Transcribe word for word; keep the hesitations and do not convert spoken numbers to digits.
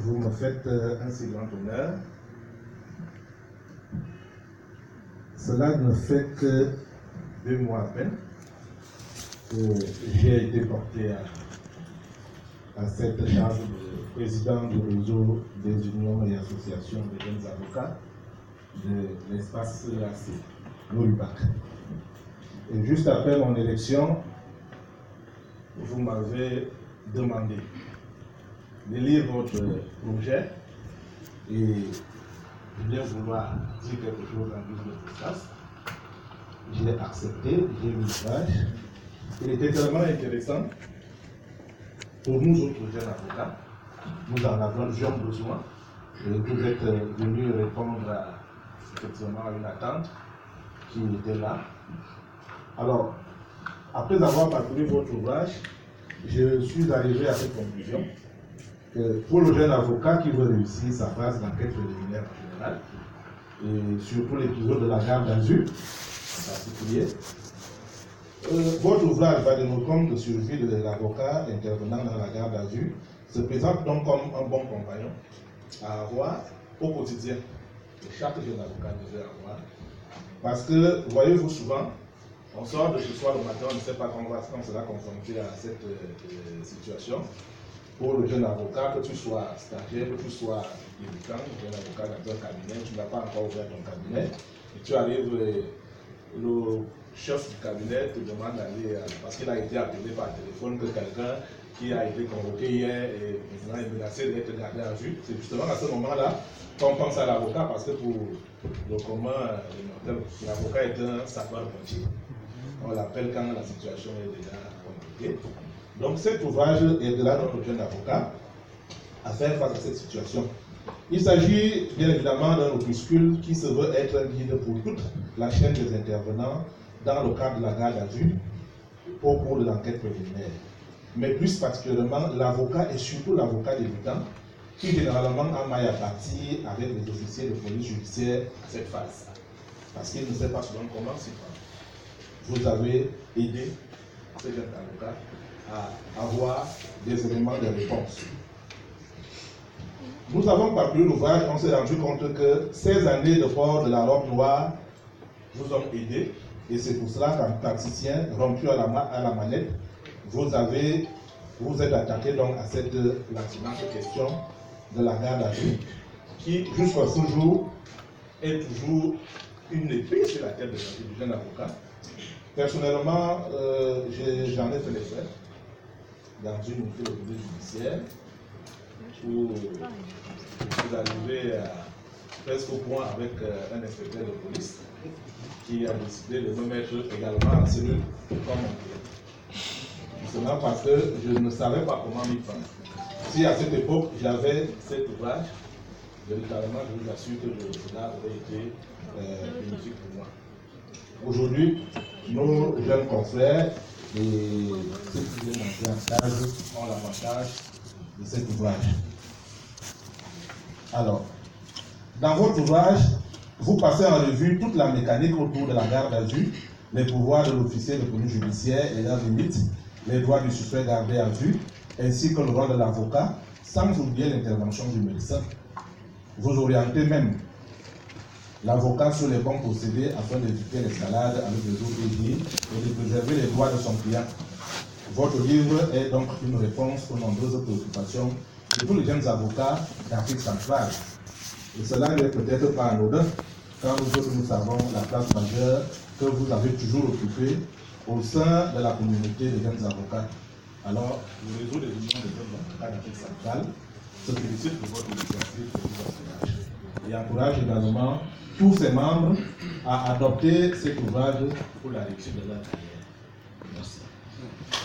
vous me faites un si grand honneur. Cela ne fait que deux mois à peine que j'ai été porté à, à cette charge de président du réseau des unions et associations de jeunes avocats de l'espace C A C, Noribac. Et juste après mon élection, vous m'avez demandé de lire votre projet et de bien vouloir dire quelque chose en guise de espace. J'ai accepté, j'ai mis page. Il était tellement intéressant pour nous autres jeunes avocats. Nous en avions besoin. Et vous êtes venus répondre à, effectivement à une attente qui était là. Alors, après avoir parcouru votre ouvrage, je suis arrivé à cette conclusion que pour le jeune avocat qui veut réussir sa phase d'enquête préliminaire en général, et surtout l'épisode de la garde à vue en particulier, euh, votre ouvrage va de nos comptes de survie de l'avocat intervenant dans la garde à vue se présente donc comme un bon compagnon à avoir au quotidien, que chaque jeune avocat devait avoir. Parce que, voyez-vous souvent, on sort de chez soi le matin, on ne sait pas quand on va quand on sera confronté à cette euh, situation. Pour le jeune avocat, que tu sois stagiaire, que tu sois débutant, jeune avocat dans un cabinet, tu n'as pas encore ouvert ton cabinet, et tu arrives, le, le chef du cabinet te demande d'aller, parce qu'il a été appelé par téléphone que quelqu'un qui a été convoqué hier et maintenant est menacé d'être gardé à vue. C'est justement à ce moment-là qu'on pense à l'avocat, parce que pour le commun, l'avocat est un sapeur-pompier. On l'appelle quand la situation est déjà compliquée. Donc cet ouvrage aidera notre jeune avocat à faire face à cette situation. Il s'agit bien évidemment d'un opuscule qui se veut être un guide pour toute la chaîne des intervenants dans le cadre de la garde à vue au cours de l'enquête préliminaire. Mais plus particulièrement l'avocat et surtout l'avocat débutant qui généralement a maille à partir avec les officiers de police judiciaire à cette phase. Parce qu'il ne sait pas souvent comment s'y prendre. Vous avez aidé ces jeunes avocats à avoir des éléments de réponse. Nous avons parcouru l'ouvrage, on s'est rendu compte que ces années de port de la robe noire vous ont aidé, et c'est pour cela qu'en praticien rompu à la, à la manette, vous avez, vous êtes attaqué donc à cette lancinante question de la garde à vue, qui jusqu'à ce jour est toujours une épée sur la tête de du jeune avocat. Personnellement, euh, j'en ai, ai fait les frais dans une unité de police judiciaire où vous arrivez à, presque au point avec euh, un inspecteur de police qui a décidé de me mettre également en cellule comme on. Seulement parce que je ne savais pas comment m'y prendre. Si à cette époque j'avais cet ouvrage, véritablement je vous assure que cela aurait été euh, bénéfique pour moi. Aujourd'hui, nos jeunes confrères et ceux qui viennent entrer en stage ont l'avantage de cet ouvrage. Alors, dans votre ouvrage, vous passez en revue toute la mécanique autour de la garde à vue, les pouvoirs de l'officier de police judiciaire et leurs limites, les droits du suspect gardé à vue, ainsi que le rôle de l'avocat, sans oublier l'intervention du médecin. Vous orientez même l'avocat sur les bons procédés afin d'éviter l'escalade avec les autres détenus et de préserver les droits de son client. Votre livre est donc une réponse aux nombreuses préoccupations de tous les jeunes avocats d'Afrique centrale. Et cela n'est peut-être pas anodin, quand nous autres nous savons la place majeure que vous avez toujours occupée au sein de la communauté des jeunes avocats. Alors, le réseau des unions des jeunes avocats d'Afrique centrale se félicite pour votre initiative et votre ouvrage. Et encourage également tous ses membres à adopter cet ouvrage pour la réussite de leur carrière. Merci.